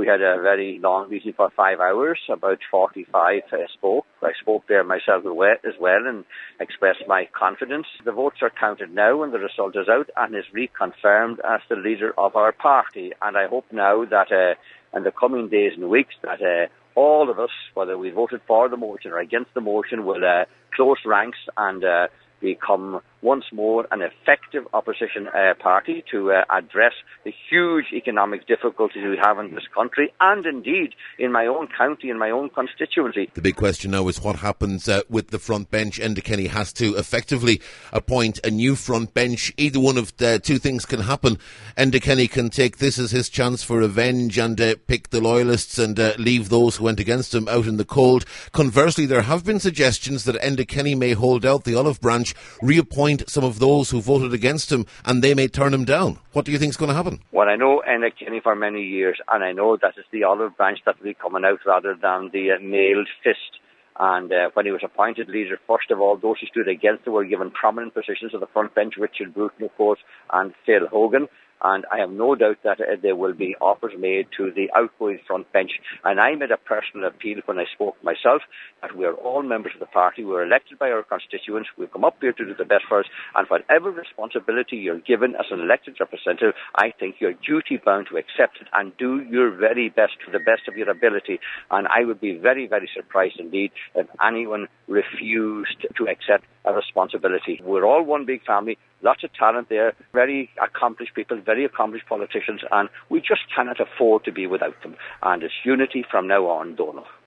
had a very long meeting for 5 hours. About 45 spoke. I spoke there myself as well and expressed my confidence. The votes are counted now and the result is out and is reconfirmed as the leader of our party. And I hope now that in the coming days and weeks that all of us, whether we voted for the motion or against the motion, will close ranks and become once more an effective opposition party to address the huge economic difficulties we have in this country and indeed in my own county, in my own constituency. The big question now is what happens with the front bench. Enda Kenny has to effectively appoint a new front bench. Either one of the two things can happen. Enda Kenny can take this as his chance for revenge and pick the loyalists and leave those who went against him out in the cold. Conversely, there have been suggestions that Enda Kenny may hold out the olive branch, reappoint some of those who voted against him, and they may turn him down. What do you think is going to happen? Well, I know Enda Kenny for many years, and I know that it's the olive branch that will be coming out rather than the mailed fist. And when he was appointed leader, first of all, those who stood against him were given prominent positions at the front bench, Richard Bruton, of course, and Phil Hogan. And I have no doubt that there will be offers made to the outgoing front bench. And I made a personal appeal when I spoke myself that we are all members of the party. We are elected by our constituents. We come up here to do the best for us. And whatever responsibility you're given as an elected representative, I think you're duty bound to accept it and do your very best to the best of your ability. And I would be very, very surprised indeed if anyone refused to accept a responsibility. We're all one big family. Lots of talent there, very accomplished people, very accomplished politicians, and we just cannot afford to be without them. And it's unity from now on, Donald.